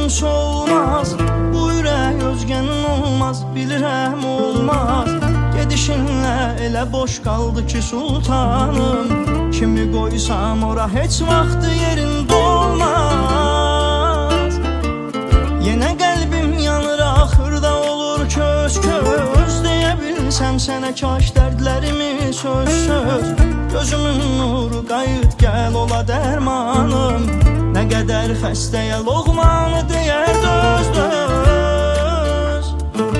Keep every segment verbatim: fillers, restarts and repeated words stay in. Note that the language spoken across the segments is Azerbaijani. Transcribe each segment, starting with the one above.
solmaz. Bu ürək özgənin olmaz, bilirəm olmaz. Gedişinlə elə boş qaldı ki sultanım, kimi qoysam ora heç vaxtı yerində olmaz. Yenə qəlbim yanır, axırda olur köz köz. Deyə bilsəm sənə kaş dərdlərimi söz söz. Gözümün nuru qayıt gəl ola dərmanım. Nə qədər xəstəyə loğmanı deyər döz döz.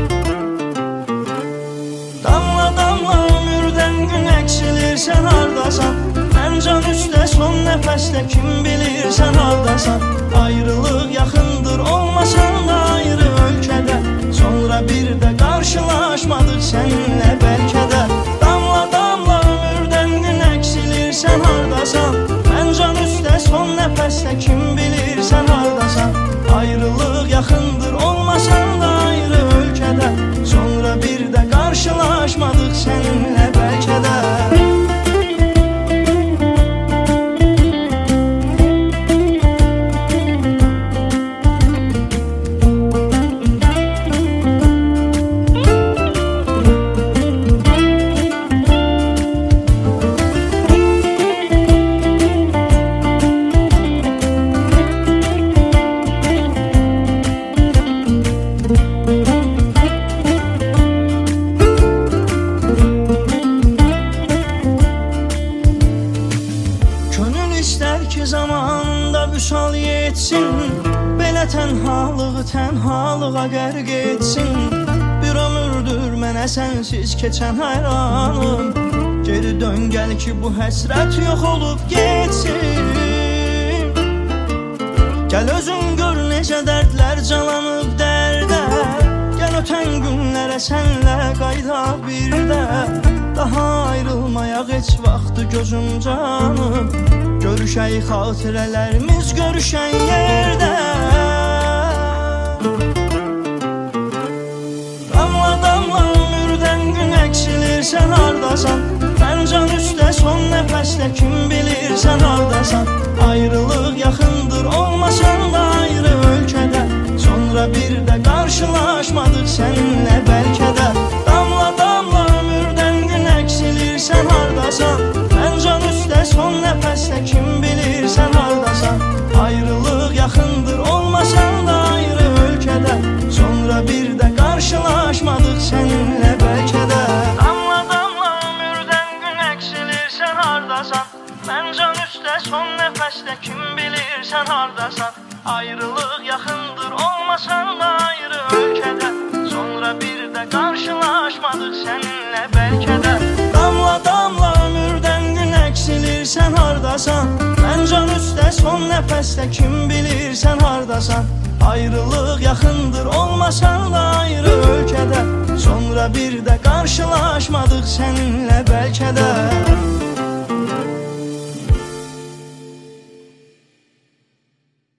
Damla damla ömürdən gün əksilir, sən hardasan? Mən can üstə son nəfəsdə kim bilir sən hardasan? Ayrılıq yaxındır, olmasan da ayrı ölkədə. Sonra bir də qarşılaşmadıq səninlə bəlkə də. Damla damla ömürdən gün əksilir, sən hardasan? Mən can üstə son nəfəsdə kim bilir sən hardasan? Ayrılıq yaxındır, olmasan da ayrı ölkədə. Sonra bir də qarşılaşmadıq səninlə bəlkə də. Vüsal yetsin, belə tənhalığı tənhalığa qərq etsin. Bir ömürdür mənə sənsiz keçən hayranım. Geri dön gəl ki bu həsrət yox olub getsin. Gəl özün gör necə dərdlər calanıb dərdə. Gəl ötən günlərə sənlə qayda bir də. Daha ayrılmayaq heç vaxtı gözüm canım. Görüşək xatirələrimiz görüşən yerdə. Damla damla ömürdən gün əksilir, sən hardasan? Mən can üstə son nəfəsdə kim bilir sən hardasan? Ayrılıq yaxındır, olmasan da ayrı ölkədə. Sonra bir də qarşılaşmadıq səninlə bəlkə də. Damla damla ömürdən gün əksilir, sən hardasan? Mən can üstə son nəfəsdə kim bilir sən hardasan? Ayrılıq yaxındır, olmasan da ayrı ölkədə. Sonra bir də qarşılaşmadıq səninlə bəlkə də. Damla damla ömürdən gün əksilir, sən hardasan? Mən can üstə son nəfəsdə kim bilir sən hardasan? Ayrılıq yaxındır, olmasan da ayrı ölkədə. Sonra bir də qarşılaşmadıq səninlə bəlkə də. Damla damla ömürdən gün əksilir, sən hardasan? Mən can üstə son nəfəsdə kim bilir sən hardasan? Ayrılıq yaxındır, olmasan da ayrı ölkədə. Sonra bir də qarşılaşmadıq səninlə bəlkə də.